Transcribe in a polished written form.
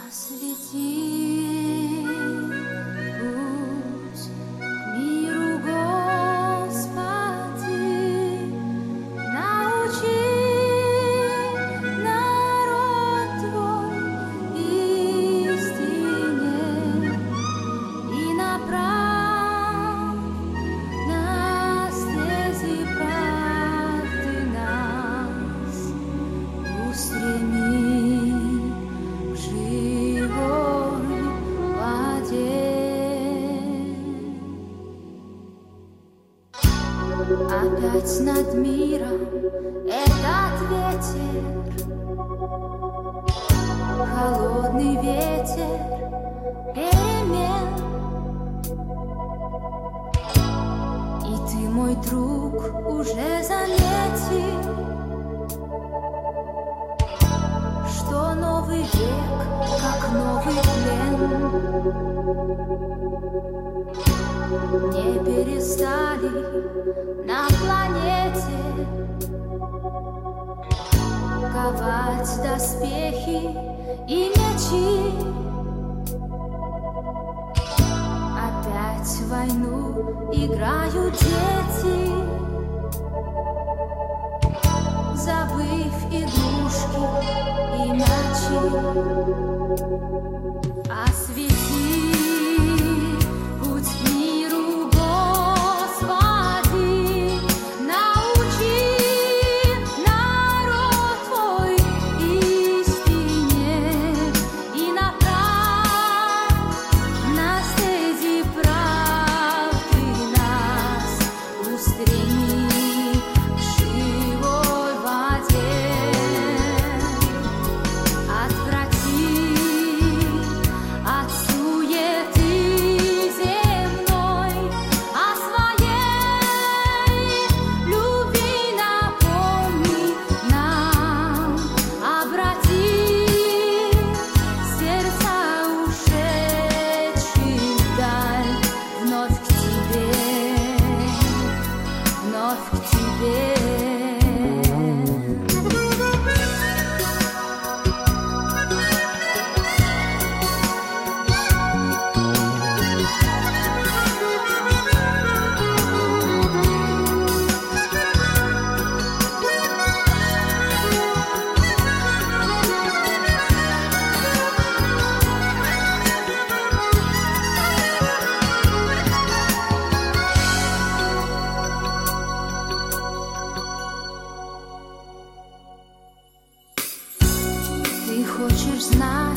Освети путь к миру, Господи, научи народ Твой истине и направь на стези правды нас, устреми к живой воде. Опять над миром этот ветер, холодный ветер перемен. И ты, мой друг, уже заметил, что новый век, как новый плен, не перестали на планете ковать доспехи и мечи. Опять в войну играют дети, забыв игрушки и мячи. Освети путь к миру, Господи, научи народ Твой истине и направь на стези правды нас, устреми к живой воде. Отврати от суеты земной, о своей любви напомни нам, обрати сердца ушедших вдаль, вновь к Тебе, вновь к Тебе. Ты хочешь знать,